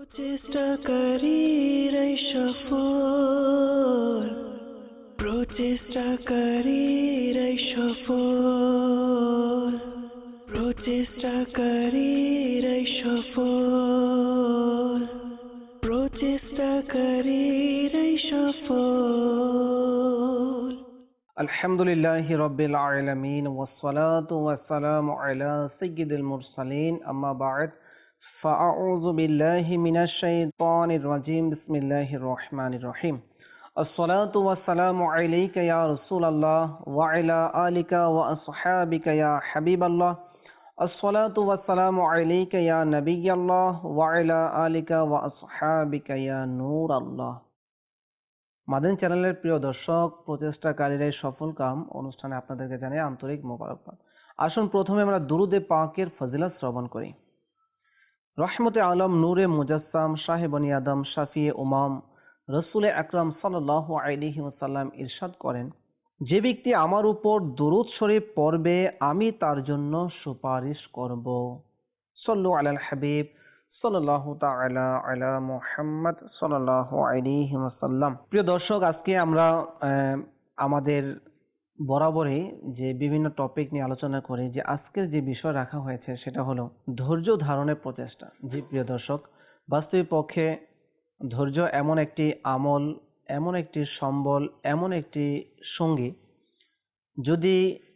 প্রচেষ্টাকারী সফল, প্রচেষ্টাকারী সফল, প্রচেষ্টাকারী সফল, প্রচেষ্টাকারী সফল। আলহামদুলিল্লাহি রাব্বিল আলামিন ওয়াসসালাতু ওয়াসসালামু আলা সাইয়্যিদিল মুরসালিন আম্মা বা'দ ফাআউযু বিল্লাহি মিনাশ শাইতানির রাজীম বিসমিল্লাহির রহমানির রহিম। আসসালাতু ওয়াসসালামু আলাইকা ইয়া রাসূলুল্লাহ ওয়া আলা আলিকা ওয়া আসহাবিকা ইয়া হাবিবাল্লাহ। আসসালাতু ওয়াসসালামু আলাইকা ইয়া নাবিয়াল্লাহ ওয়া আলা আলিকা ওয়া আসহাবিকা ইয়া নূরাল্লাহ। মাদানী চ্যানেলের প্রিয় দর্শক, প্রচেষ্টাকারীরাই সফল কাম অনুষ্ঠানে আপনাদেরকে জানাই আন্তরিক মোবারকবাদ। আসুন প্রথমে আমরা দুরুদে পাকের ফজিলত শ্রবণ করি। রহমতে আলম নূরে মুজাসসাম শাহে বনি আদম শাফিয়ে উমাম রসুলে আকরাম সাল্লাল্লাহু আলাইহি ওয়াসাল্লাম ইরশাদ করেন, যে ব্যক্তি আমার উপর দুরূদ শরীফ পড়বে আমি তার জন্য সুপারিশ করব। সাল্লু আলাল হাবিব সাল্লাল্লাহু তাআলা আলা মুহাম্মদ সাল্লাল্লাহু আলাইহি ওয়াসাল্লাম। প্রিয় দর্শক, আজকে আমরা আমাদের বরাবরই যে বিভিন্ন টপিক নিয়ে আলোচনা করি, যে আজকের যে বিষয় রাখা হয়েছে সেটা হলো ধৈর্য ধারণের প্রচেষ্টা। জি প্রিয় দর্শক, বাস্তবিক পক্ষে ধৈর্য এমন একটি আমল, এমন একটি সম্বল, এমন একটি সঙ্গী, যদি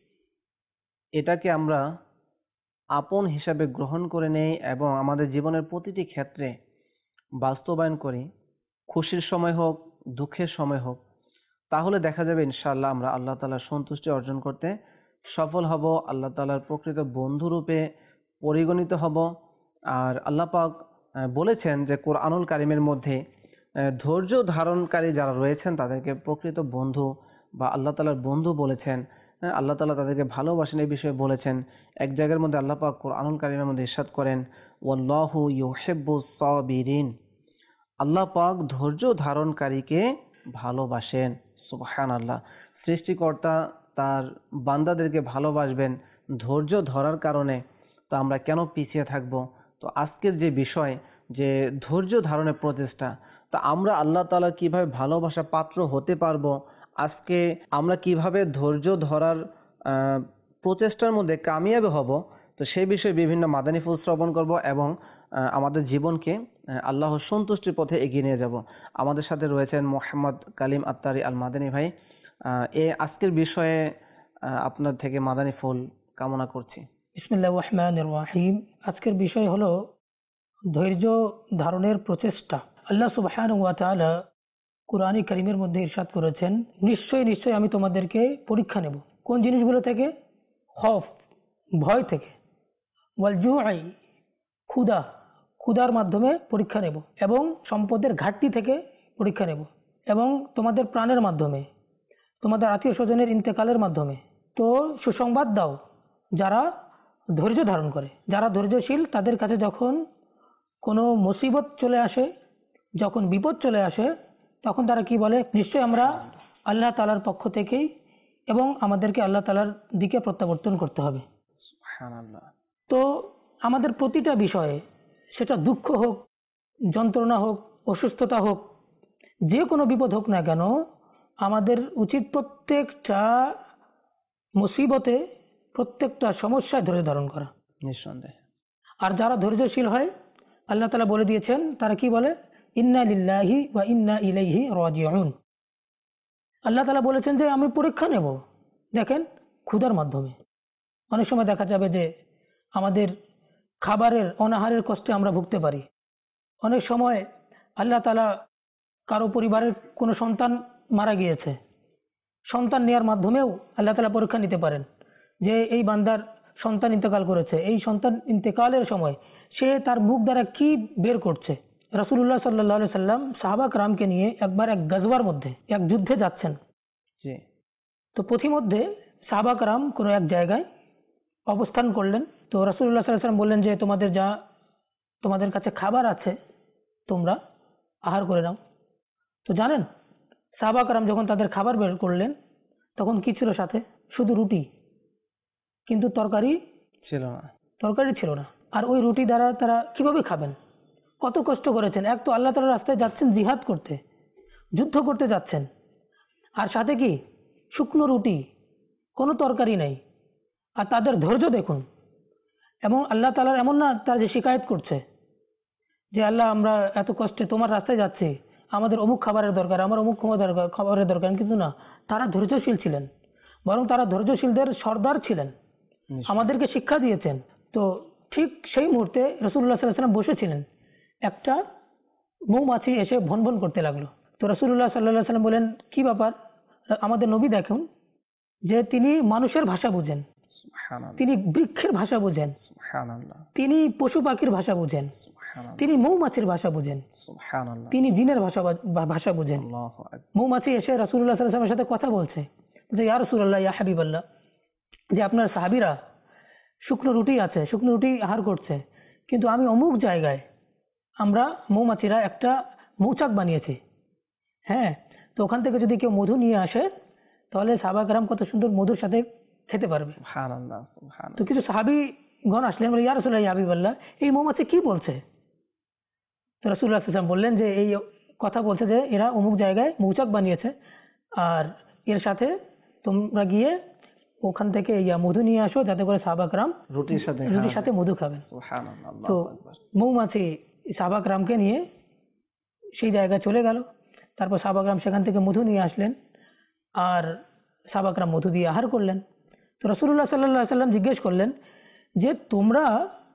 এটাকে আমরা আপন হিসাবে গ্রহণ করে নেই এবং আমাদের জীবনের প্রতিটি ক্ষেত্রে বাস্তবায়ন করি, খুশির সময় হোক দুঃখের সময় হোক, তাহলে দেখা যাবে ইনশাআল্লাহ আমরা আল্লাহ তাআলার সন্তুষ্টি অর্জন করতে সফল হব, আল্লাহ তাআলার প্রকৃত বন্ধু রূপে পরিগণিত হব। আর আল্লাহ পাক বলেছেন যে কোরআনুল কারীমের মধ্যে ধৈর্য ধারণকারী যারা রয়েছেন তাদেরকে প্রকৃত বন্ধু বা আল্লাহ তাআলার বন্ধু বলেছেন। আল্লাহ তাআলা তাদেরকে ভালোবাসেন এই বিষয়ে বলেছেন। এক জায়গার মধ্যে আল্লাহ পাক কোরআনুল কারীমের মধ্যে ইরশাদ করেন, ওয়াল্লাহু ইউহিব্বুস সাবিরিন, আল্লাহ পাক ধৈর্য ধারণকারীকে ভালোবাসেন। সুবহানাল্লাহ। সৃষ্টিকর্তা তার বান্দাদেরকে ভালোবাসবেন ধৈর্য ধরার কারণে, তো আমরা কেন পিছিয়ে থাকব? তো আজকের যে বিষয়, যে ধৈর্য ধারণের প্রচেষ্টা, তা আমরা আল্লাহ তাআলা কিভাবে ভালোবাসা পাত্র হতে পারবো, আজকে আমরা কিভাবে ধৈর্য ধরার প্রচেষ্টার মধ্যে কামিয়াবি হব, তো সেই বিষয়ে বিভিন্ন মাদানী ফুল শ্রবণ করব এবং আমাদের জীবনকে আল্লাহর সন্তুষ্টির পথে এগিয়ে নিয়ে যাব। আমাদের সাথে রয়েছেন মোহাম্মদ কালিম আত্তারি আল মাদানী ভাই। আজকের বিষয়ে আপনার থেকে মাদানী ফুল কামনা করছি। বিসমিল্লাহির রহমানির রহিম। আজকের বিষয় হলো ধৈর্য ধারণের প্রচেষ্টা। আল্লাহ সুবহানাহু ওয়া তাআলা কুরআনে কারীমের মধ্যে ইরশাদ করেছেন, নিশ্চয়ই নিশ্চয়ই আমি তোমাদেরকে পরীক্ষা নেব। কোন জিনিসগুলো থেকে? খৌফ, ভয় থেকে, ওয়াল জুআই, ক্ষুধার মাধ্যমে পরীক্ষা নেব, এবং সম্পদের ঘাটতি থেকে পরীক্ষা নেব, এবং তোমাদের প্রাণের মাধ্যমে, তোমাদের আত্মীয় স্বজনের ইন্তেকালের মাধ্যমে। তো সুসংবাদ দাও যারা ধৈর্য ধারণ করে, যারা ধৈর্যশীল, তাদের কাছে যখন কোনো মুসিবত চলে আসে, যখন বিপদ চলে আসে, তখন তারা কি বলে? নিশ্চয়ই আমরা আল্লাহ তাআলার পক্ষ থেকেই, এবং আমাদেরকে আল্লাহ তাআলার দিকে প্রত্যাবর্তন করতে হবে। সুবহানাল্লাহ। তো আমাদের প্রতিটা বিষয়ে, সেটা দুঃখ হোক, যন্ত্রণা হোক, অসুস্থতা হোক, যে কোনো বিপদ হোক না কেন, আমাদের উচিত প্রত্যেকটা মুসিবতে, প্রত্যেকটা সমস্যায় ধৈর্য ধারণ করা। নিঃসন্দেহে। আর যারা ধৈর্যশীল হয়, আল্লাহ তাআলা বলে দিয়েছেন, তারা কি বলে? ইন্না লিল্লাহি ওয়া ইন্না ইলাইহি রাজিউন। আল্লাহ তাআলা বলেছেন যে আমি পরীক্ষা নেব। দেখেন, ক্ষুধার মাধ্যমে অনেক সময় দেখা যাবে যে আমাদের খাবারের অনাহারের কষ্টে আমরা ভুগতে পারি। অনেক সময় আল্লাহ তাআলা কারো পরিবারের কোনো সন্তান মারা গিয়েছে, সন্তান নেওয়ার মাধ্যমেও আল্লাহ তাআলা পরীক্ষা নিতে পারেন যে এই বান্দার সন্তান ইন্তেকাল করেছে, এই সন্তান ইন্তেকালের সময় সে তার মুখ দ্বারা কি বের করছে। রাসূলুল্লাহ সাল্লাল্লাহু আলাইহি সাল্লাম সাহাবা کرام-কে নিয়ে একবার এক গজওয়ার মধ্যে, এক যুদ্ধে যাচ্ছেন। তো পথিমধ্যে সাহাবা کرام কোনো এক জায়গায় অবস্থান করলেন। তো রাসূলুল্লাহ সাল্লাল্লাহু আলাইহি সাল্লাম বললেন যে তোমাদের কাছে খাবার আছে, তোমরা আহার করে নাও। তো জানেন, সাহাবা کرام যখন তাদের খাবার বের করলেন, তখন কি ছিল সাথে? শুধু রুটি, কিন্তু তরকারি ছিল না। আর ওই রুটি দ্বারা তারা কিভাবে খাবেন? কত কষ্ট করেছেন। এক তো আল্লাহ তাআলার রাস্তায় যাচ্ছেন জিহাদ করতে, যুদ্ধ করতে যাচ্ছেন, আর সাথে কি শুকনো রুটি, কোনো তরকারি নেই। আর তাদের ধৈর্য দেখুন। এবং আল্লাহ তাআলার এমন না তারা যে শিকায়ত করছে যে আল্লাহ আমরা এত কষ্টে তোমার রাস্তায় যাচ্ছি, আমাদের অমুক খাবারের দরকার, আমার অমুক খাবারের দরকার, কিন্তু না, তারা ধৈর্যশীল ছিলেন। বরং তারা ধৈর্যশীলদের সর্দার ছিলেন, আমাদেরকে শিক্ষা দিয়েছেন। তো ঠিক সেই মুহূর্তে রাসূলুল্লাহ সাল্লাল্লাহু আলাইহি ওয়াসাল্লাম বসেছিলেন, একটা মৌমাছি এসে ভন ভন করতে লাগলো। তো রাসূলুল্লাহ সাল্লাল্লাহু আলাইহি ওয়াসাল্লাম বলেন, কি ব্যাপার? আমাদের নবী দেখুন যে তিনি মানুষের ভাষা বুঝেন, সুবহানাল্লাহ, তিনি বৃক্ষের ভাষা বুঝেন, সুবহানাল্লাহ, তিনি পশু পাখির ভাষা বুঝেন, সুবহানাল্লাহ, তিনি মৌমাছির ভাষা বুঝেন, সুবহানাল্লাহ, তিনি জিনের ভাষা বুঝেন। আল্লাহু আকবার। মৌমাছি এসে রাসূলুল্লাহ সাল্লাল্লাহু আলাইহি ওয়াসাল্লামের সাথে কথা বলছে যে ইয়া রাসূলুল্লাহ, ইয়া হাবিবাল্লাহ, যে আপনার সাহাবীরা শুকনো রুটি আছে, শুকনো রুটি আহার করছে, কিন্তু আমি অমুক জায়গায় আমরা মৌমাছিরা একটা মৌচাক বানিয়েছি, হ্যাঁ, তো ওখান থেকে যদি কেউ মধু নিয়ে আসে তাহলে সাহাবা কেরাম কত সুন্দর মধুর সাথে খেতে পারবে। সুবহানাল্লাহ, তো সুবহানাল্লাহ, কিছু সাহাবীগণ আসলেন, বলে ইয়া রাসূলুল্লাহ, ইয়া হাবিবাল্লাহ, এই মৌমাছি কি বলছে? তো রাসূলুল্লাহ সাল্লাল্লাহু আলাইহি ওয়াসাল্লাম বললেন যে এই কথা বলছে যে এরা অমুক জায়গায় মৌচাক বানিয়েছে, আর এর সাথে তোমরা গিয়ে ওখান থেকে মধু নিয়ে আসো, যাতে করে সাহাবা কেরাম রুটির সাথে মধু খাবেন। সুবহানাল্লাহ, তো আল্লাহু আকবার। মৌমাছি সাহাবা কেরামকে নিয়ে সেই জায়গায় চলে গেল। তারপর সাহাবা কেরাম সেখান থেকে মধু নিয়ে আসলেন, আর সাহাবা কেরাম মধু দিয়ে আহার করলেন। তো রাসূলুল্লাহ সাল্লাল্লাহু আলাইহি ওয়াসাল্লাম জিজ্ঞেস করলেন যে তোমরা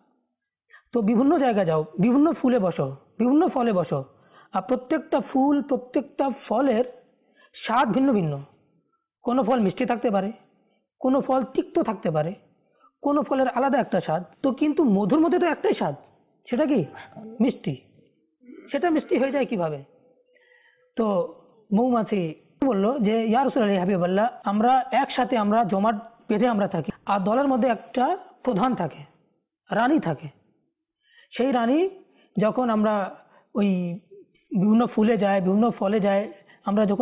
তো বিভিন্ন জায়গায় যাও, বিভিন্ন ফুলে বসো, বিভিন্ন ফলে বসো, আর প্রত্যেকটা ফুল, প্রত্যেকটা ফলের স্বাদ ভিন্ন ভিন্ন। কোনো ফল মিষ্টি থাকতে পারে, কোনো ফল তিক্ত থাকতে পারে, কোনো ফলের আলাদা একটা স্বাদ। তো কিন্তু মধুর মধ্যে তো একটাই স্বাদ, সেটা কি? মিষ্টি। সেটা মিষ্টি হয়ে যায় কিভাবে? তো মৌমাছি বললো যে ইয়া রাসূলুল্লাহ, ইয়া হাবিবাল্লাহ, আমরা একসাথে আমরা জমাট বেঁধে আমরা থাকি, আর দলের মধ্যে একটা প্রধান থাকে, রানী থাকে। সেই রানী যখন আমরা ওই বিভিন্ন ফুলে যায়, বিভিন্ন ফলে যায়, আমরা যখন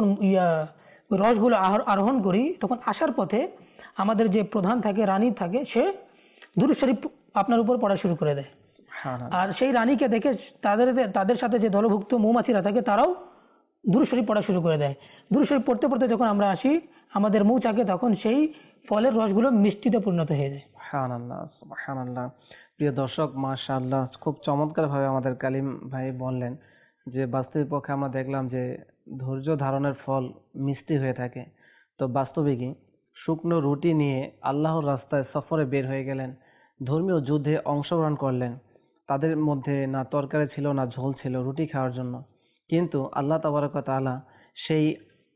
ওই রসগুলো আরোহণ করি, তখন আসার পথে আমাদের যে প্রধান থাকে, রানী থাকে, সে দুরূদ শরীফ আপনার উপর পড়া শুরু করে দেয়। আর সেই রানীকে দেখে তাদের সাথে যে দলভুক্ত মৌমাছিরা থাকে তারাও দুরূদ শরীফ পড়া শুরু করে দেয়। দুরূদ শরীফ পড়তে পড়তে যখন আমরা আসি আমাদের মৌচাকে, তখন সেই ফলের রসগুলো মিষ্টিতে পরিণত হয়ে যায়। সুবহানাল্লাহ, সুবহানাল্লাহ। প্রিয় দর্শক, মাশাআল্লাহ, খুব চমৎকার ভাবে আমাদের কালিম ভাই বললেন যে বাস্তবিক পক্ষে আমরা দেখলাম যে ধৈর্য ধারণের ফল মিষ্টি হয়ে থাকে। তো বাস্তবিকই শুকনো রুটি নিয়ে আল্লাহর রাস্তায় সফরে বের হয়ে গেলেন, ধর্মীয় যুদ্ধে অংশগ্রহণ করলেন। তাদের মধ্যে না তরকারি ছিল, না ঝোল ছিল রুটি খাওয়ার জন্য, কিন্তু আল্লাহ তাবারক ওয়া তাআলা সেই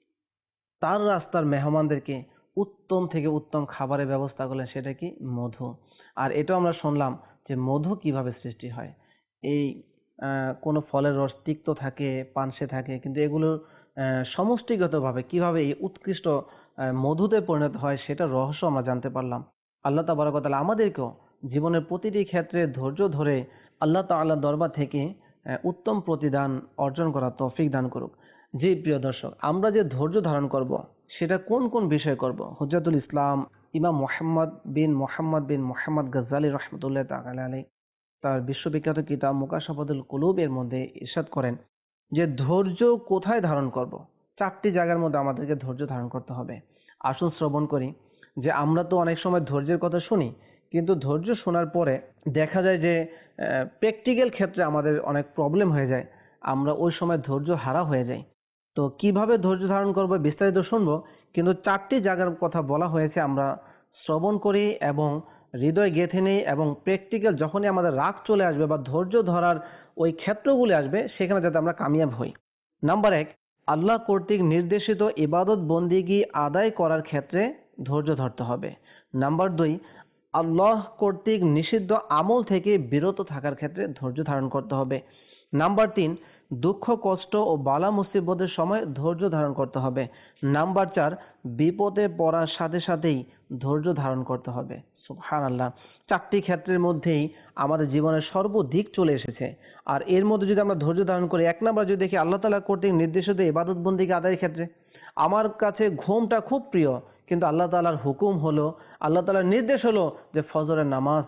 তার রাস্তার মেহমানদেরকে উত্তম থেকে উত্তম খাবারের ব্যবস্থা করলেন, সেটা কি? মধু। আর এটাও আমরা শুনলাম যে মধু কিভাবে সৃষ্টি হয়। এই কোনো ফলের রস তিক্ত থাকে, পানসে থাকে, কিন্তু এগুলো সমষ্টিগতভাবে কিভাবে এই উৎকৃষ্ট মধুতে পরিণত হয় সেটার রহস্য আমরা জানতে পারলাম। আল্লাহ তাবারক ওয়া তাআলা আমাদেরকেও জীবনের প্রতিটি ক্ষেত্রে ধৈর্য ধরে আল্লাহ তাআলার দরবার থেকে উত্তম প্রতিদান অর্জন করার তৌফিক দান করুক। জি প্রিয় দর্শক, আমরা যে ধৈর্য ধারণ করব সেটা কোন কোন বিষয় করব? হুজ্জাতুল ইসলাম ইমাম মুহাম্মদ বিন মুহাম্মদ গাজ্জালী রাহমাতুল্লাহ তাআলা আলাইহি তার বিশ্ববিখ্যাত কিতাব মুকাশফাতুল কুলুব এর মধ্যে ইরশাদ করেন যে ধৈর্য কোথায় ধারণ করব? চারটি জায়গার মধ্যে আমাদেরকে ধৈর্য ধারণ করতে হবে। আসুন শ্রবণ করি যে আমরা তো অনেক সময় ধৈর্যের কথা শুনি, কিন্তু ধৈর্য শোনার পরে দেখা যায় যে প্র্যাকটিক্যাল ক্ষেত্রে আমাদের অনেক প্রবলেম হয়ে যায়, আমরা ওই সময় ধৈর্য হারা হয়ে যাই। তো কিভাবে ধৈর্য ধারণ করবো বিস্তারিত শুনবো, কিন্তু চারটি জায়গার কথা বলা হয়েছে, আমরা শ্রবণ করি এবং হৃদয় গেঁথে নেই, এবং প্র্যাকটিক্যাল যখনই আমাদের রাগ চলে আসবে বা ধৈর্য ধরার ওই ক্ষেত্রগুলি আসবে, সেখানে যাতে আমরা কামিয়াব হই। নাম্বার 1, আল্লাহ কর্তৃক নির্দেশিত ইবাদত বন্দিগি আদায় করার ক্ষেত্রে ধৈর্য ধরতে হবে। নাম্বার 2, আল্লাহ কর্তৃক নিষিদ্ধ আমল থেকে বিরত থাকার ক্ষেত্রে ধৈর্য ধারণ করতে হবে। নাম্বার 3, দুঃখ কষ্ট ও বালা মুসিবতের সময় ধৈর্য ধারণ করতে হবে। নাম্বার 4, বিপদে পড়ার সাথে সাথেই ধৈর্য ধারণ করতে হবে। সুবহানাল্লাহ, চারটি ক্ষেত্রের মধ্যেই আমাদের জীবনের সর্বদিক চলে এসেছে। আর এর মধ্যে যদি আমরা ধৈর্য ধারণ করি, 1 নাম্বার যদি দেখি আল্লাহ তাআলা কর্তৃক নির্দেশিত ইবাদত বন্দিকে আদায়ের ক্ষেত্রে, আমার কাছে ঘুমটা খুব প্রিয়, কিন্তু আল্লাহ তাআলার হুকুম হলো, আল্লাহ তাআলার নির্দেশ হলো যে ফজরের নামাজ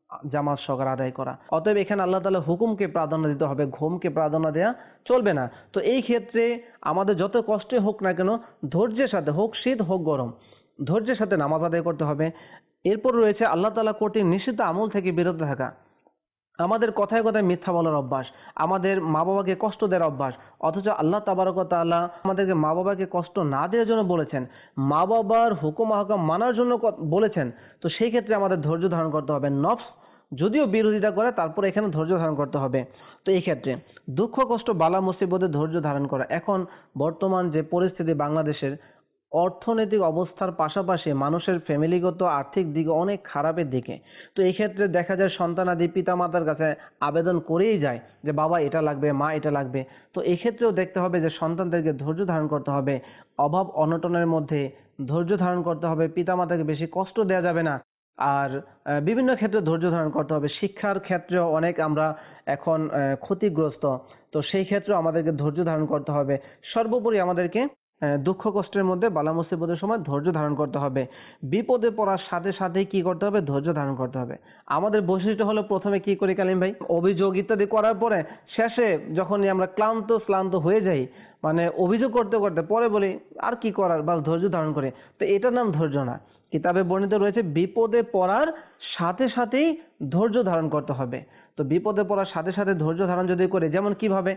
জামাত সহকারে আদায় করা। অতএব এখানে আল্লাহ তাআলা হুকুমকে প্রাধান্য দিতে হবে, ঘুমকে প্রাধান্য দেওয়া চলবে না। তো এই ক্ষেত্রে আমাদের যত কষ্টে হোক না কেন, ধৈর্যের সাথে, হোক শীত হোক গরম, ধৈর্যের সাথে নামাজ আদায় করতে হবে। এরপর রয়েছে আল্লাহ তাআলা কঠিন নিষিদ্ধ আমল থেকে বিরত থাকা। আমাদের কথায় কথায় মিথ্যা বলার অভ্যাস, আমাদের মা বাবাকে কষ্ট দেওয়ার অভ্যাস, অথচ আল্লাহ তাবারক ওয়া তাআলা আমাদেরকে মা বাবাকে কষ্ট না দেওয়ার জন্য বলেছেন, মা বাবার হুকুম আহকাম মানার জন্য বলেছেন। তো সেই ক্ষেত্রে আমাদের ধৈর্য ধারণ করতে হবে। নফস যদিও বিরোধিতা করে, তারপর এখানে ধৈর্য ধারণ করতে হবে। তো এই ক্ষেত্রে দুঃখ কষ্ট বালা মুসিবতে ধৈর্য ধারণ করা। এখন বর্তমান যে পরিস্থিতি বাংলাদেশের, অর্থনৈতিক অবস্থার পাশাপাশি মানুষের ফ্যামিলিগত আর্থিক দিকে অনেক খারাপের দিকে। তো এই ক্ষেত্রে দেখা যায় সন্তানাদি পিতা মাতার কাছে আবেদন করেই যায় যে বাবা এটা লাগবে, মা এটা লাগবে। তো এই ক্ষেত্রেও দেখতে হবে যে সন্তানদেরকে ধৈর্য ধারণ করতে হবে, অভাব অনটনের মধ্যে ধৈর্য ধারণ করতে হবে, পিতা মাতাকে বেশি কষ্ট দেওয়া যাবে না। আর বিভিন্ন ক্ষেত্রে ধৈর্য ধারণ করতে হবে। শিক্ষার ক্ষেত্রেও অনেক আমরা এখন ক্ষতিগ্রস্ত, তো সেই ক্ষেত্রেও আমাদেরকে ধৈর্য ধারণ করতে হবে। সর্বোপরি আমাদেরকে দুঃখ কষ্টের মধ্যে বালা মুসিবতের সময় ধৈর্য ধারণ করতে হবে। বিপদে পড়ার সাথে সাথে কি করতে হবে? ধৈর্য ধারণ করতে হবে। আমাদের বৈশিষ্ট্য হলো প্রথমে কি করি কালিম ভাই? অভিযোগ ইত্যাদি করার পরে শেষে যখনই আমরা ক্লান্ত হয়ে যাই, মানে অভিযোগ করতে করতে পরে বলি আর কি করার, বা ধৈর্য ধারণ করে। তো এটার নাম ধৈর্য না। কিতাবে বর্ণিত রয়েছে বিপদে পড়ার সাথে সাথেই ধৈর্য ধারণ করতে হবে। তো বিপদে পড়ার সাথে সাথে ধৈর্য ধারণ যদি করে, যেমন কিভাবে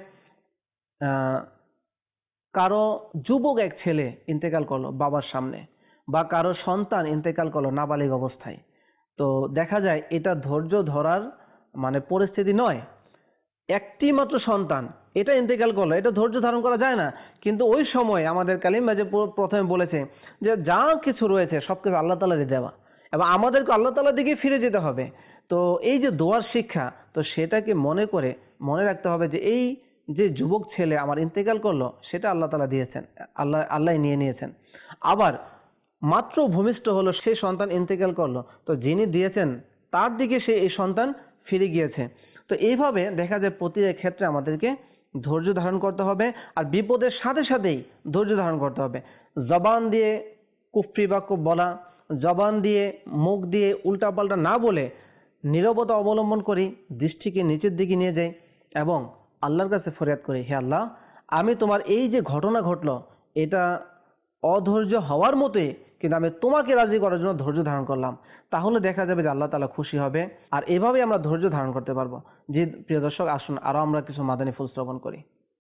কারো যুবক এক ছেলে ইন্তেকাল করলো বাবার সামনে, বা কারো সন্তান ইন্তেকাল করলো নাবালিগ অবস্থায়, তো দেখা যায় এটা ধৈর্য ধরার মানে পরিস্থিতি নয়। একটি মাত্র সন্তান, এটা ইন্তেকাল করলো, এটা ধৈর্য ধারণ করা যায় না। কিন্তু ওই সময় আমাদের কালিম ভাই যে প্রথমে বলেছে যে যা কিছু রয়েছে সবকিছু আল্লাহ তাআলারই দেওয়া, এবং আমাদেরকে আল্লাহ তাআলার দিকে ফিরে যেতে হবে। তো এই যে দোয়ার শিক্ষা, তো সেটাকে মনে রাখতে হবে যে এই যে যুবক ছেলে আমার ইন্তেকাল করলো, সেটা আল্লাহ তাআলা দিয়েছেন, আল্লাহ নিয়ে নিয়েছেন। আবার মাত্র ভূমিষ্ঠ হলো, সে সন্তান ইন্তেকাল করলো, তো যিনি দিয়েছেন তার দিকে সে এই সন্তান ফিরে গিয়েছে। তো এইভাবে দেখা যায় প্রতিটা ক্ষেত্রে আমাদেরকে ধৈর্য ধারণ করতে হবে। আর বিপদের সাথে সাথেই ধৈর্য ধারণ করতে হবে। জবান দিয়ে কুফরি বাক্য বলা, জবান দিয়ে মুখ দিয়ে উল্টাপাল্টা না বলে নীরবতা অবলম্বন করি, দৃষ্টিকে নিচের দিকে নিয়ে যাই এবং আল্লাহর কাছে ফরিয়াদ করি, হে আল্লাহ, আমি তোমার এই যে ঘটনা ঘটলো এটা অধৈর্য হওয়ার মতোই, কিন্তু আমি তোমাকে রাজি করার জন্য ধৈর্য ধারণ করলাম। তাহলে দেখা যাবে যে আল্লাহ তাআলা খুশি হবে। আর এভাবে আমরা ধৈর্য ধারণ করতে পারবো। জি প্রিয় দর্শক, আসুন আরো আমরা কিছু মাদানী ফুল শ্রবণ করি।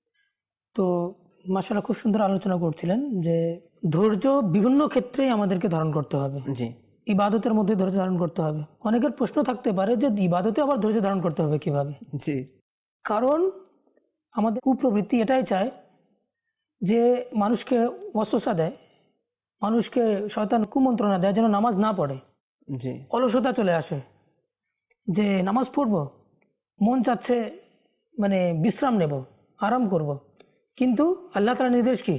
তো মাশাআল্লাহ, খুব সুন্দর আলোচনা করছিলেন যে ধৈর্য বিভিন্ন ক্ষেত্রেই আমাদেরকে ধারণ করতে হবে। জি, ইবাদতের মধ্যে ধৈর্য ধারণ করতে হবে। অনেকের প্রশ্ন থাকতে পারে যে ইবাদতে আবার ধৈর্য ধারণ করতে হবে কিভাবে? জি, কারণ আমাদের কুপ্রবৃত্তি এটাই চায় যে মানুষকে ওয়াসওয়াসা দেয়, মানুষকে শয়তান কুমন্ত্রণা দেয় যেন নামাজ না পড়ে। জি, অলসতা চলে আসে যে নামাজ পড়বো, মন চাচ্ছে মানে বিশ্রাম নেব, আরাম করব, কিন্তু আল্লাহ তাআলার নির্দেশ কি?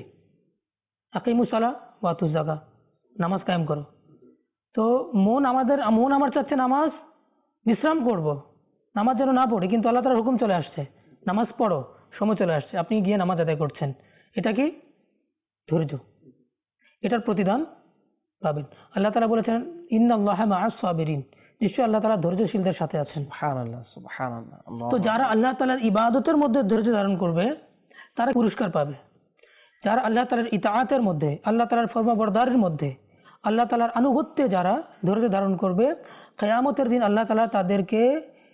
আকিমুস সালাহ ওয়া আতুজ যাকাত, নামাজ কায়েম করো। তো মন আমার চাচ্ছে নামাজ বিশ্রাম করব, নামাজ যেন না পড়ে, কিন্তু আল্লাহ তাআলার হুকুম চলে আসছে নামাজ পড়ো, সময় চলে আসছে, আপনি গিয়ে নামাজ আদায় করছেন। এটা কি? ধৈর্য। এটার প্রতিদান পাবেন। আল্লাহ তাআলা বলেছেন ইন্নাল্লাহা মাআস সাবিরিন, নিশ্চয়ই আল্লাহ তাআলা ধৈর্যশীলদের সাথে আছেন। সুবহানাল্লাহ, সুবহানাল্লাহ। তো যারা আল্লাহ তাআলার ইবাদতের মধ্যে ধৈর্য ধারণ করবে তারা পুরস্কার পাবে। যারা আল্লাহ তাআলার ইতাআতের মধ্যে, আল্লাহ তাআলার ফরমাবরদারির মধ্যে, আল্লাহ তাআলার আনুগত্যে যারা ধৈর্য ধারণ করবে, কিয়ামতের দিন আল্লাহ তাআলা তাদেরকে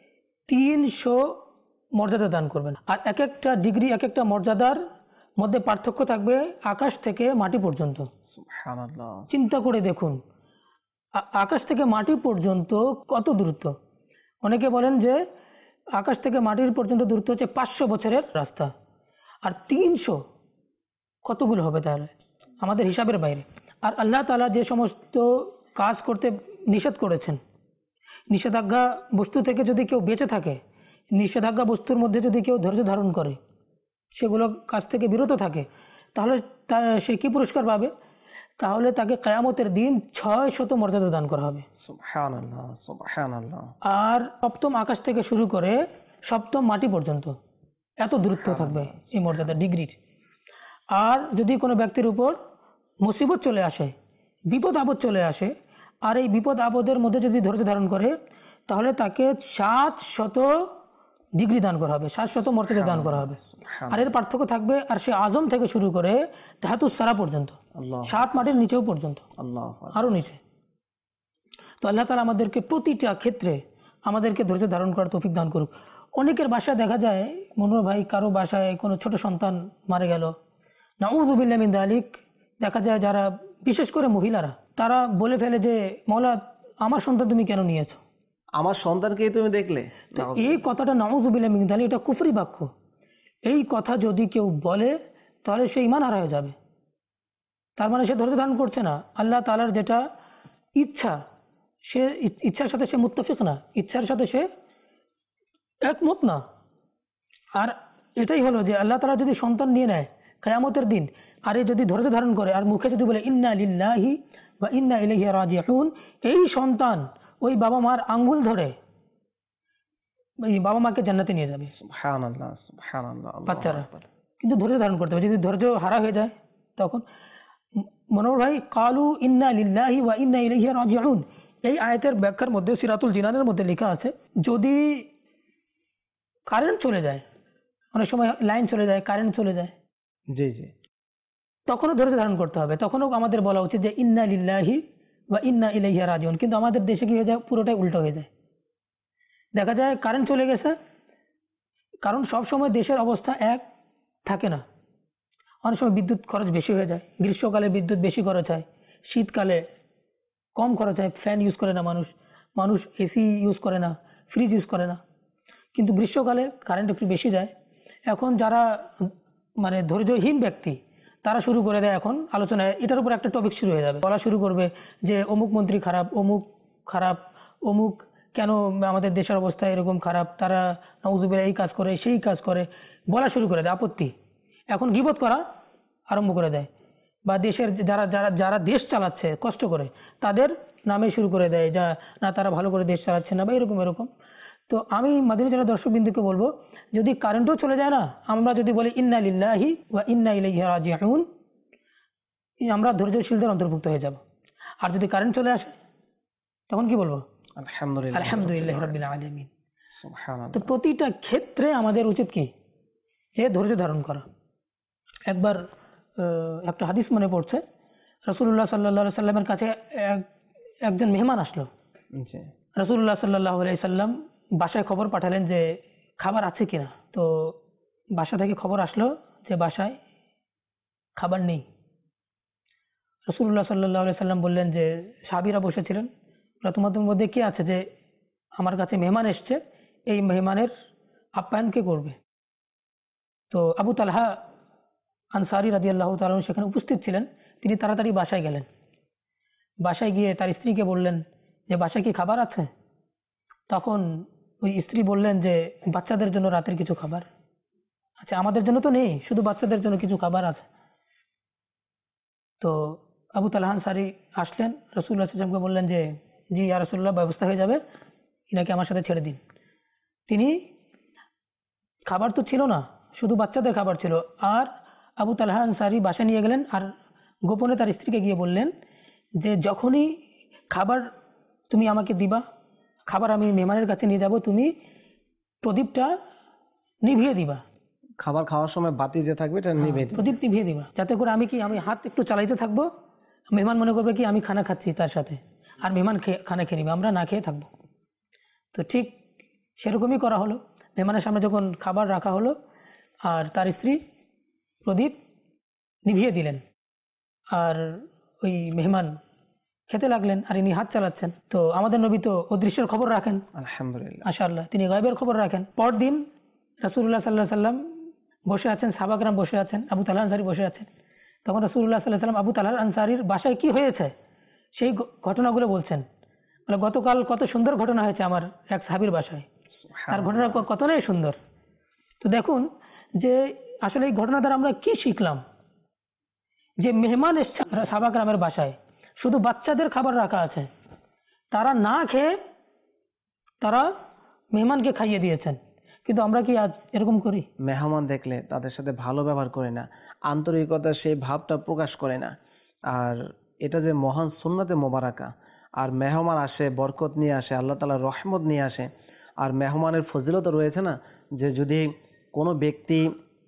300 মর্যাদা দান করবেন। আর এক একটা ডিগ্রি, এক একটা মর্যাদার মধ্যে পার্থক্য থাকবে আকাশ থেকে মাটি পর্যন্ত। সুবহানাল্লাহ। চিন্তা করে দেখুন আকাশ থেকে মাটি পর্যন্ত কত দূরত্ব। অনেকে বলেন যে আকাশ থেকে মাটির পর্যন্ত দূরত্ব হচ্ছে 500 বছরের রাস্তা। আর 300 কতগুলো হবে তাহলে? আমাদের হিসাবের বাইরে। আর আল্লাহ তাআলা যে সমস্ত কাজ করতে নিষেধ করেছেন, নিষেধাজ্ঞা বস্তু থেকে যদি কেউ বেঁচে থাকে, নিষেধাজ্ঞা বস্তুর মধ্যে যদি কেউ ধৈর্য ধারণ করে, সেগুলো কাজ থেকে বিরত থাকে, তাহলে সে কি পুরস্কার পাবে? তাহলে তাকে কিয়ামতের দিন 600 মর্যাদা দান করা হবে। সুবহানাল্লাহ, সুবহানাল্লাহ। আর সপ্তম আকাশ থেকে শুরু করে সপ্তম মাটি পর্যন্ত এত দূরত্ব থাকবে এই মর্যাদা ডিগ্রির। আর যদি কোনো ব্যক্তির উপর মুসিবত চলে আসে, বিপদ আপদ চলে আসে, আর এই বিপদ আপদের মধ্যে যদি ধৈর্য ধারণ করে, তাহলে তাকে 700 ডিগ্রি দান করা হবে, 700 মর্যাদা দান করা হবে। আর এর পার্থক্য থাকবে আর সে আজম থেকে শুরু করে ধাতুস সারা পর্যন্ত, 7 মাটির নিচেও পর্যন্ত, আরো নিচে। তো আল্লাহ তাআলা আমাদেরকে প্রতিটা ক্ষেত্রে আমাদেরকে ধৈর্য ধারণ করার তৌফিক দান করুক। অনেকের বাসায় দেখা যায়, মনোহর ভাই, কারো বাসায় কোনো ছোট সন্তান মারা গেল, নাউযু বিল্লাহি মিন যালিক, দেখা যায় যারা বিশেষ করে মহিলারা তারা বলে ফেলে যে মওলা আমার সন্তান তুমি কেন নিয়েছো, আমার সন্তানকেই তুমি দেখলে। তো এই কথাটা নাউযু বিল্লাহি মিন যালিক, এটা কুফরি বাক্য। এই কথা যদি কেউ বলে তাহলে সে ঈমান হারা হয়ে যাবে। তার মানে সে ধৈর্য ধারণ করছে না। আল্লাহ তাআলার যেটা ইচ্ছা, সে ইচ্ছার সাথে সে মুত্তাফিক না, ইচ্ছার সাথে সে একমত না। আর এটাই হলো যে আল্লাহ তাআলা যদি সন্তান নিয়ে নেয় কিয়ামতের দিন, আর এ যদি ধৈর্য ধারণ করে আর মুখে যদি বলে ইন্না লিল্লাহি ওয়া ইন্না ইলাইহি রাজিউন, এই সন্তান ওই বাবা মার আঙ্গুল ধরে ওই বাবা মাকে জান্নাতে নিয়ে যাবে। সুবহানাল্লাহ, সুবহানাল্লাহ। বাচ্চারা কিন্তু ধৈর্য ধারণ করতে হবে। যদি ধৈর্য হারা হয়ে যায় তখন মনোহর ভাই, কালু ইন্না লিল্লাহি ওয়া ইন্না ইলাইহি রাজিউন, এই আয়াতের ব্যাখ্যার মধ্যে সিরাতুল জিনানের মধ্যে লেখা আছে, যদি কারেন্ট চলে যায়, অনেক সময় লাইন চলে যায়, কারেন্ট চলে যায়, জি জি, তখনও ধৈর্য ধারণ করতে হবে। তখনও আমাদের বলা উচিত যে ইন্না লিল্লাহি ওয়া ইন্না ইলাইহি রাজিউন। কিন্তু আমাদের দেশে কি হয়ে যায়, পুরোটাই উল্টো হয়ে যায়। দেখা যায় কারেন্ট চলে গেছে, কারণ সব সময় দেশের অবস্থা এক থাকে না। অনেক সময় বিদ্যুৎ খরচ বেশি হয়ে যায়, গ্রীষ্মকালে বিদ্যুৎ বেশি খরচ হয়, শীতকালে কম খরচ হয়, ফ্যান ইউজ করে না মানুষ এসি ইউজ করে না, ফ্রিজ ইউজ করে না। কিন্তু গ্রীষ্মকালে কারেন্ট একটু বেশি যায়। এখন যারা মানে ধৈর্যহীন ব্যক্তি তারা শুরু করে দেয়, এখন আলোচনায় এটার উপর একটা টপিক শুরু হয়ে যাবে, বলা শুরু করবে যে অমুক মন্ত্রী খারাপ, অমুক খারাপ, অমুক কেন আমাদের দেশের অবস্থা এরকম খারাপ, তারা নাউযুবিল্লাহ এই কাজ করে সেই কাজ করে, বলা শুরু করে দেয়, আপত্তি। এখন গীবত করা আরম্ভ করে দেয়, বা দেশের যারা যারা যারা দেশ চালাচ্ছে কষ্ট করে তাদের নামে শুরু করে দেয়, যা না তারা ভালো করে দেশ চালাচ্ছে না, বা এরকম এরকম। তো আমি মাদিনী জেলার দর্শকবৃন্দকে বলবো, যদি কারেন্টও চলে যায় না, আমরা যদি বলি ইন্না লিল্লাহি ওয়া ইন্না ইলাইহি রাজিউন, আমরা ধৈর্যশীলদের অন্তর্ভুক্ত হয়ে যাব। আর যদি কারেন্ট চলে আসে তখন কি বলবো? আলহামদুলিল্লাহ, আলহামদুলিল্লাহি রাব্বিল আলামিন। সুবহানাল্লাহ। তো প্রতিটা ক্ষেত্রে আমাদের উচিত কি, যে ধৈর্য ধারণ করা। একবার একটা হাদিস মনে পড়ছে, রাসূলুল্লাহ সাল্লাল্লাহু আলাইহি সাল্লামের কাছে একজন মেহমান আসলো। জি। রাসূলুল্লাহ সাল্লাল্লাহু আলাইহি সাল্লাম বাসায় খবর পাঠালেন যে খাবার আছে কিনা। তো বাসা থেকে খবর আসলো যে বাসায় খাবার নেই। রাসূলুল্লাহ সাল্লাল্লাহু আলাইহি সাল্লাম বললেন যে, সাহাবীরা বসেছিলেন, তোমাদের মধ্যে কে আছে যে আমার কাছে মেহমান এসছে, এই মেহমানের আপ্যায়ন কে করবে? তো আবু তালহা আনসারী রাদিয়াল্লাহু তাআলা সেখানে উপস্থিত ছিলেন। তিনি তাড়াতাড়ি বাসায় গেলেন। বাসায় গিয়ে তার স্ত্রীকে বললেন যে বাসায় কি খাবার আছে? তখন ওই স্ত্রী বললেন যে বাচ্চাদের জন্য রাতের কিছু খাবার আচ্ছা, আমাদের জন্য তো নেই, শুধু বাচ্চাদের জন্য কিছু খাবার আছে। তো আবু তালহা আনসারী আসলেন, রাসূলুল্লাহ সাল্লাল্লাহু আলাইহি ওয়াসাল্লামকে বললেন যে জি ইয়া রাসূলুল্লাহ, ব্যবস্থা হয়ে যাবে, ইনাকে আমার সাথে ছেড়ে দিন। তিনি খাবার তো ছিল না, শুধু বাচ্চাদের খাবার ছিল। আর আবু তালহা আনসারী বাসায় নিয়ে গেলেন, আর গোপনে তার স্ত্রীকে গিয়ে বললেন যে যখনই খাবার তুমি আমাকে দিবা, খাবার আমি মেহমানের কাছে নিয়ে যাব, তুমি প্রদীপটা নিভিয়ে দিবা। খাবার খাওয়ার সময় বাতি যে থাকবে এটা নিভে দিবে। প্রদীপ নিভিয়ে দিবা, যাতে করে আমি হাত একটু চালাইতে থাকবো, মেহমান মনে করবে কি আমি খানা খাচ্ছি তার সাথে, আর মেহমান খানা খেয়ে নিবে, আমরা না খেয়ে থাকবো। তো ঠিক সেরকমই করা হলো। মেহমানের সামনে যখন খাবার রাখা হলো, আর তার স্ত্রী প্রদীপ নিভিয়ে দিলেন, আর ওই মেহমান খেতে লাগলেন, আর ইনি হাত চালাচ্ছেন। তো আমাদের নবী তো অদৃশ্যের খবর রাখেন, আলহামদুলিল্লাহ, মাশাআল্লাহ, তিনি গায়বের খবর রাখেন। পরদিন রাসূলুল্লাহ সাল্লাল্লাহু আলাইহি সাল্লাম বসে আছেন, সাহাবাগণ বসে আছেন, আবু তালহা আনসারী বসে আছেন। তখন রাসূলুল্লাহ সাল্লাল্লাহু আলাইহি সাল্লাম আবু তালহা আনসারীর বাসায় কি হয়েছে সেই ঘটনাগুলো বলছেন। বলে গতকাল কত সুন্দর ঘটনা হয়েছে আমার এক সাহাবীর বাসায়, তার ঘটনা কত নাই সুন্দর। তো দেখুন যে আসলে এই ঘটনা দ্বারা আমরা কি শিখলাম, যে মেহমান এসছে সাহাবা কেরামের বাসায়, শুধু বাচ্চাদের খাবার রাখা আছে, তারা না খেয়ে তারা মেহমানকে খাইয়ে দিয়েছেন। কিন্তু আমরা কি আজ এরকম করি? মেহমান দেখলে তাদের সাথে ভালো ব্যবহার করে না, আন্তরিকতার সেই ভাবটা প্রকাশ করে না। আর এটা যে মহান সুন্নাতে মোবারাকা, আর মেহমান আসে বরকত নিয়ে আসে, আল্লাহ তাআলার রহমত নিয়ে আসে। আর মেহমানের ফজিলত রয়েছে না, যে যদি কোনো ব্যক্তি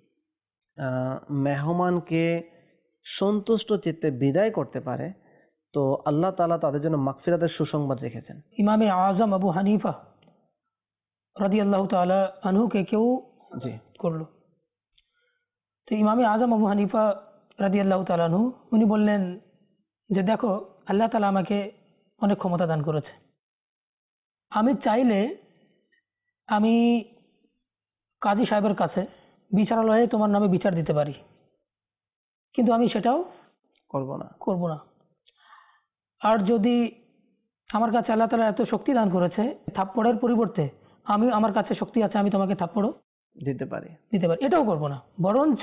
মেহমানকে সন্তুষ্ট চিত্তে বিদায় করতে পারে, তো আল্লাহ তাআলা তাদের জন্য মাগফিরাতের সুসংবাদ রেখেছেন। ইমামে আজম আবু হানিফা রাদিয়াল্লাহু তাআলা আনহুকে কেউ জি করলো, তো ইমামে আজম আবু হানিফা রাদিয়াল্লাহু তাআলা আনহু উনি বললেন যে দেখো, আল্লাহ তাআলা আমাকে অনেক ক্ষমতা দান করেছে, আমি চাইলে আমি কাজী সাহেবের কাছে বিচারালয়ে তোমার নামে বিচার দিতে পারি, কিন্তু আমি সেটাও করব না। আর যদি আমার কাছে আল্লাহ তাআলা এত শক্তি দান করেছে, থাপ্পড়ের পরিবর্তে আমার কাছে শক্তি আছে, আমি তোমাকে থাপ্পড়ও দিতে পারি, এটাও করব না। বরঞ্চ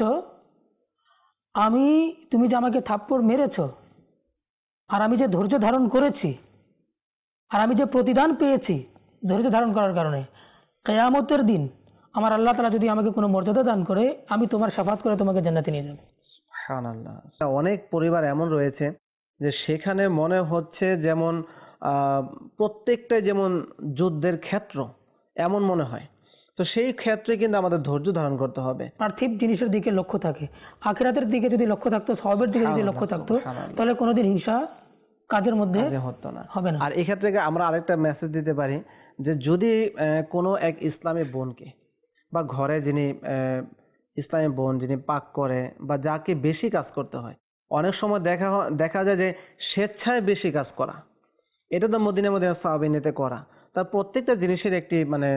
তুমি যে আমাকে থাপ্পড় মেরেছো, আর আমি যে ধৈর্য ধারণ করেছি, আর আমি যে প্রতিদান পেয়েছি ধৈর্য ধারণ করার কারণে, কিয়ামতের দিন আমার আল্লাহ তাআলা যদি আমাকে কোনো মর্যাদা দান করে, আমি তোমার শাফাত করে তোমাকে জান্নাতে নিয়ে যাব। সুবহানাল্লাহ। অনেক পরিবার এমন রয়েছে যে সেখানে মনে হচ্ছে যেমন প্রত্যেকটাই যেমন যুদ্ধের ক্ষেত্র, এমন মনে হয়। তো সেই ক্ষেত্রে কিন্তু আমাদের ধৈর্য ধারণ করতে হবে। পার্থিব জিনিসের দিকে লক্ষ্য থাকে, আখিরাতের দিকে যদি লক্ষ্য থাকতো, সওয়াবের দিকে যদি লক্ষ্য থাকতো, তাহলে কোনোদিন হিংসা কাজের মধ্যে হবে না। আর এই ক্ষেত্রে আমরা আরেকটা মেসেজ দিতে পারি যে যদি কোনো এক ইসলামী বোনকে বা ঘরে যিনি ইসলামী বোন যিনি পাক করে বা যাকে বেশি কাজ করতে হয়, অনেক সময় দেখা যায় যে স্বেচ্ছায় বেশি কাজ করা, এটা তো মদিনা সাহাবিনীতে করা, তার প্রত্যেকটা জিনিসের একটি মানে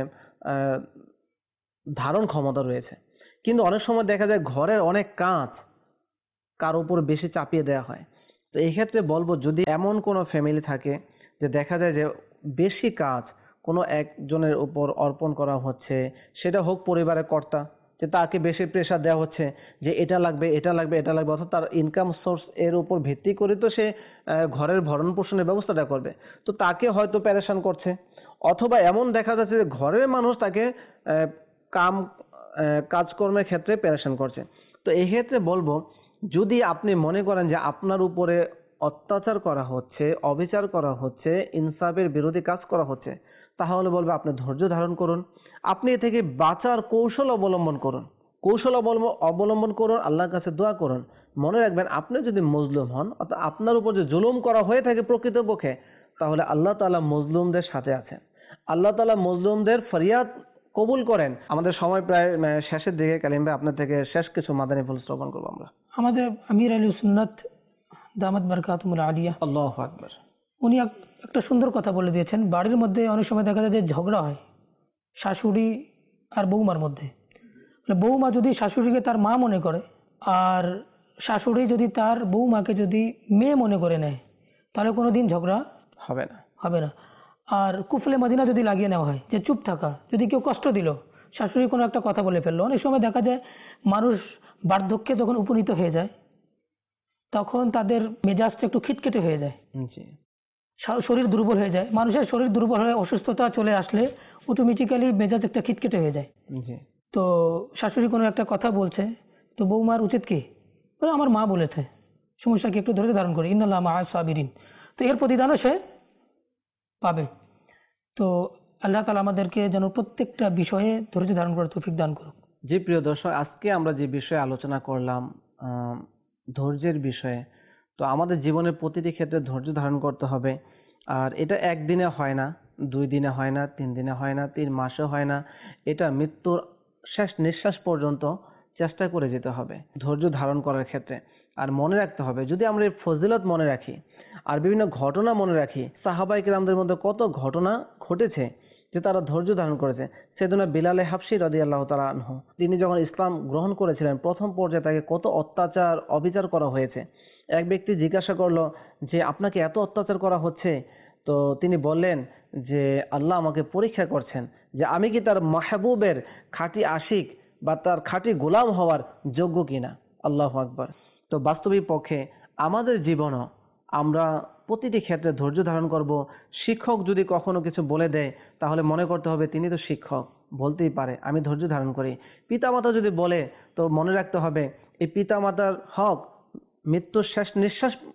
ধারণ ক্ষমতা রয়েছে। কিন্তু অনেক সময় দেখা যায় ঘরের অনেক কাজ কার উপর বেশি চাপিয়ে দেওয়া হয়। তো এই ক্ষেত্রে বলবো, যদি এমন কোনো ফ্যামিলি থাকে যে দেখা যায় যে বেশি কাজ কোনো একজনের উপর অর্পণ করা হচ্ছে, সেটা হোক পরিবারের কর্তা, যে তাকে বেশি প্রেশার দেওয়া হচ্ছে যে এটা লাগবে এটা লাগবে এটা লাগবে, অর্থাৎ তার ইনকাম সোর্স এর উপর ভিত্তি করে তো সে ঘরের ভরণ পোষণের ব্যবস্থাটা করবে, তো তাকে হয়তো প্যারেশান করছে। অথবা এমন দেখা যাচ্ছে যে ঘরের মানুষ তাকে কাজকর্মের ক্ষেত্রে প্যারেশান করছে। তো এই ক্ষেত্রে বলবো, যদি আপনি মনে করেন যে আপনার উপরে অত্যাচার করা হচ্ছে, অবিচার করা হচ্ছে, ইনসাফের বিরোধী কাজ করা হচ্ছে, তাহলে বলবো আপনি ধৈর্য ধারণ করুন, আপনি এ থেকে বাঁচার কৌশল অবলম্বন করুন, আল্লাহর কাছে দোয়া করুন। মনে রাখবেন, আপনি যদি মজলুম হন, অর্থাৎ আপনার উপর যে জুলুম করা হয়ে থাকে প্রকৃতপক্ষে, তাহলে আল্লাহ তাআলা মজলুমদের সাথে আছেন, আল্লাহ তাআলা মজলুমদের ফরিয়াদ কবুল করেন। আমাদের সময় প্রায় শেষের দিকে, কালিম ভাই আপনার থেকে শেষ কিছু মাদানী ফুল শ্রবণ করবো আমরা। আমাদের আমির আলী সুন্নাত দামাত বারকাতুহুল আলিয়া, আল্লাহু আকবার, উনি একটা সুন্দর কথা বলে দিয়েছেন। বাড়ির মধ্যে অনেক সময় দেখা যায় যে ঝগড়া হয় শাশুড়ি আর বৌমার মধ্যে। বৌমা যদি শাশুড়িকে তার মা মনে করে, আর শাশুড়ি যদি তার বৌমাকে যদি মেয়ে মনে করে নেয়, তাহলে কোনোদিন ঝগড়া হবে না। আর কুফলে মদিনা যদি লাগিয়ে নেওয়া হয়, যে চুপ থাকা, যদি কেউ কষ্ট দিল, শাশুড়ি কোনো একটা কথা বলে ফেললো, অনেক সময় দেখা যায় মানুষ বার্ধক্যে যখন উপনীত হয়ে যায়, তখন তাদের মেজাজটা একটু খিটখিটে হয়ে যায়, শরীর দুর্বল হয়ে যায়। মানুষের শরীর দুর্বল হয়ে অসুস্থতা চলে আসলে অটোমেটিক্যালি মেজাজ একটা খিটখিটে হয়ে যায়। তো শাশুড়ি কোনো একটা কথা বলছে, তো বৌমার উচিত কি, আমার মা বলেছে, সমস্যাকে একটু ধৈর্য ধারণ করি, ইন্নাল্লাহা মাআস সাবিরিন, তো এর প্রতিদানও সে পাবে। তো আল্লাহ তাআলা আমাদেরকে যেন প্রত্যেকটা বিষয়ে ধৈর্য ধারণ করার তৌফিক দান করুক। জি প্রিয় দর্শক, আজকে আমরা যে বিষয়ে আলোচনা করলাম ধৈর্যের বিষয়ে, তো আমাদের জীবনের প্রতিটি ক্ষেত্রে ধৈর্য ধারণ করতে হবে। আর এটা একদিনে হয় না, 2 দিনে হয় না, 3 দিনে হয় না, 3 মাসে হয় না, এটা মৃত্যুর শেষ নিঃশ্বাস পর্যন্ত চেষ্টা করে যেতে হবে ধৈর্য ধারণ করার ক্ষেত্রে। আর মনে রাখতে হবে, যদি আমরা এই ফজিলত মনে রাখি আর বিভিন্ন ঘটনা মনে রাখি, সাহাবায়ে কেরামদের মধ্যে কত ঘটনা ঘটেছে যে তারা ধৈর্য ধারণ করেছে। সেদিন বিলালে হাবশী রাদিয়াল্লাহু তাআলা আনহু, তিনি যখন ইসলাম গ্রহণ করেছিলেন, প্রথম পর্যায়ে তাকে কত অত্যাচার অবিচার করা হয়েছে। এক ব্যক্তি জিজ্ঞাসা করলো যে আপনাকে এত অত্যাচার করা হচ্ছে, তো তিনি বললেন যে আল্লাহ আমাকে পরীক্ষা করছেন যে আমি কি তার মাহবুবের খাঁটি আশিক বা তার খাঁটি গোলাম হওয়ার যোগ্য কিনা। আল্লাহু আকবার। তো বাস্তবিক পক্ষে আমাদের জীবনও আমরা প্রতিটি ক্ষেত্রে ধৈর্য ধারণ করব। শিক্ষক যদি কখনো কিছু বলে দেয়, তাহলে মনে করতে হবে তিনি তো শিক্ষক, বলতেই পারে, আমি ধৈর্য ধারণ করি। পিতামাতা যদি বলে, তো মনে রাখতে হবে এই পিতামাতার হক মৃত্যুর শেষ নিঃশ্বাস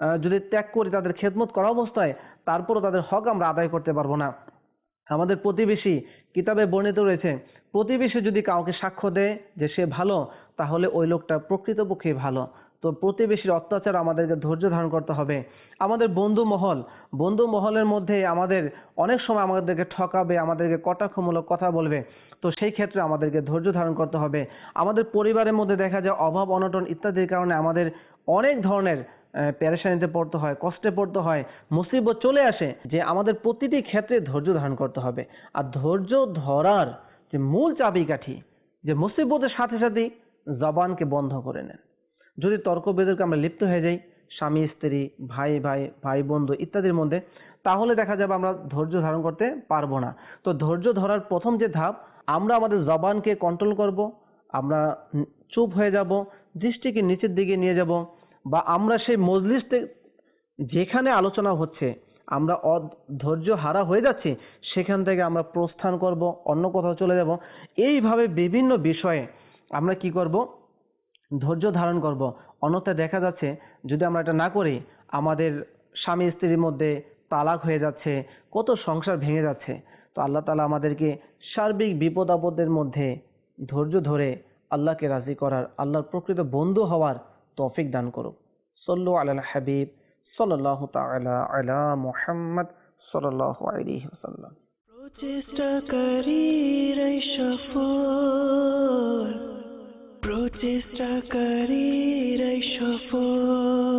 যদি ত্যাগ করি, তাদের খেদমত করা অবস্থায়, তারপরও তাদের হক আমরা আদায় করতে পারবো না। আমাদের প্রতিবেশী, কিতাবে বর্ণিত রয়েছে, প্রতিবেশী যদি কাউকে সাক্ষ্য দেয় যে সে ভালো, তাহলে ওই লোকটা প্রকৃতপক্ষে ভালো। তো প্রতিবেশীর অত্যাচার আমাদেরকে ধৈর্য ধারণ করতে হবে। আমাদের বন্ধু মহলের মধ্যে আমাদের অনেক সময় আমাদেরকে ঠকাবে, আমাদেরকে কটাক্ষমূলক কথা বলবে। তো সেই ক্ষেত্রে আমাদেরকে ধৈর্য ধারণ করতে হবে। আমাদের পরিবারের মধ্যে দেখা যায় অভাব অনটন ইত্যাদির কারণে আমাদের অনেক ধরনের পেরেশানিতে পড়তে হয়, কষ্টে পড়তে হয়, মুসিবত চলে আসে, যে আমাদের প্রতিটি ক্ষেত্রে ধৈর্য ধারণ করতে হবে। আর ধৈর্য ধরার যে মূল চাবিকাঠি, যে মুসিবতের সাথে সাথেই জবানকে বন্ধ করে নেন। যদি তর্ক বিতর্কে আমরা লিপ্ত হয়ে যাই, স্বামী স্ত্রী, ভাই বন্ধু ইত্যাদির মধ্যে, তাহলে দেখা যাবে আমরা ধৈর্য ধারণ করতে পারবো না। তো ধৈর্য ধরার প্রথম যে ধাপ, আমরা আমাদের জবানকে কন্ট্রোল করব, আমরা চুপ হয়ে যাব, দৃষ্টিকে নিচের দিকে নিয়ে যাব, বা আমরা সেই মজলিসে যেখানে আলোচনা হচ্ছে আমরা ধৈর্য হারা হয়ে যাচ্ছি, সেখান থেকে আমরা প্রস্থান করব, অন্য কোথাও চলে যাব। এইভাবে বিভিন্ন বিষয়ে আমরা কি করব, ধৈর্য ধারণ করব। অন্যথায় দেখা যাচ্ছে যদি আমরা এটা না করি, আমাদের স্বামী স্ত্রীর মধ্যে তালাক হয়ে যাচ্ছে, কত সংসার ভেঙে যাচ্ছে। তো আল্লাহ তাআলা আমাদেরকে সার্বিক বিপদ আপদের মধ্যে ধৈর্য ধরে আল্লাহকে রাজি করার, আল্লাহর প্রকৃত বন্ধু হওয়ার তৌফিক দান করুক। সল্লু আলাল হাবিব সাল্লাল্লাহু তাআলা আলা মুহাম্মদ সাল্লাল্লাহু আলাইহি ওয়াসাল্লাম। প্রচেষ্টাকারীরাই সফল, প্রচেষ্টাকারীরাই সফল।